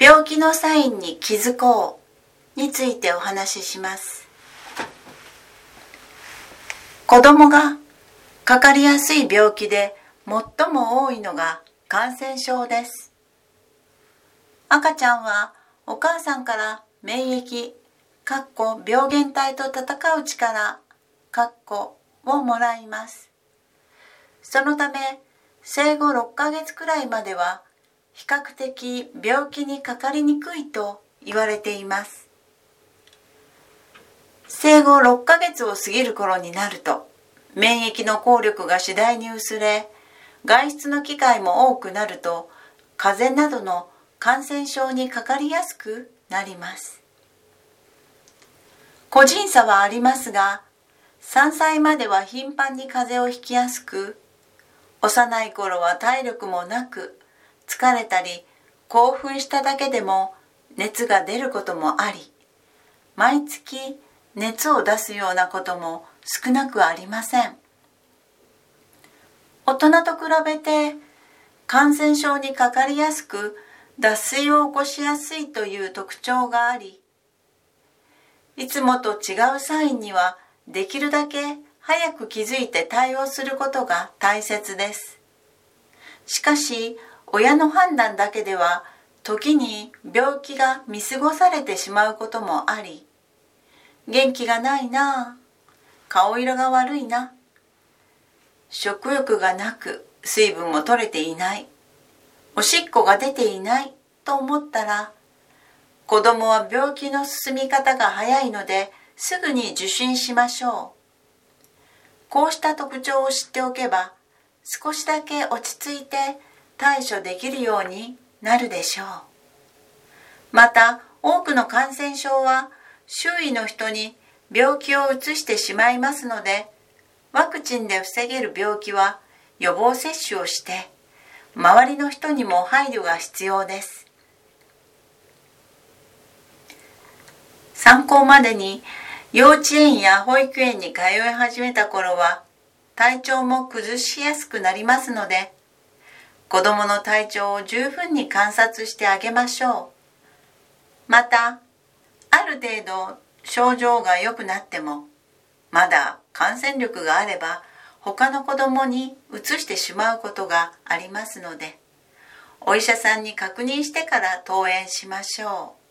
病気のサインに気づこうについてお話しします。子供がかかりやすい病気で最も多いのが感染症です。赤ちゃんはお母さんから免疫病原体と戦う力をもらいます。そのため生後6ヶ月くらいまでは比較的病気にかかりにくいと言われています。生後6ヶ月を過ぎる頃になると免疫の効力が次第に薄れ、外出の機会も多くなると風邪などの感染症にかかりやすくなります。個人差はありますが、3歳までは頻繁に風邪をひきやすく、幼い頃は体力もなく、疲れたり興奮しただけでも熱が出ることもあり、毎月熱を出すようなことも少なくありません。大人と比べて感染症にかかりやすく、脱水を起こしやすいという特徴があり、いつもと違うサインにはできるだけ早く気づいて対応することが大切です。しかし、親の判断だけでは時に病気が見過ごされてしまうこともあり、元気がないな、顔色が悪いな、食欲がなく水分も取れていない、おしっこが出ていないと思ったら、子供は病気の進み方が早いのですぐに受診しましょう。こうした特徴を知っておけば、少しだけ落ち着いて対処できるようになるでしょう。また、多くの感染症は周囲の人に病気をうつしてしまいますので、ワクチンで防げる病気は予防接種をして、周りの人にも配慮が必要です。参考までに幼稚園や保育園に通い始めた頃は体調も崩しやすくなりますので、子どもの体調を十分に観察してあげましょう。また、ある程度症状が良くなっても、まだ感染力があれば他の子どもにうつしてしまうことがありますので、お医者さんに確認してから登園しましょう。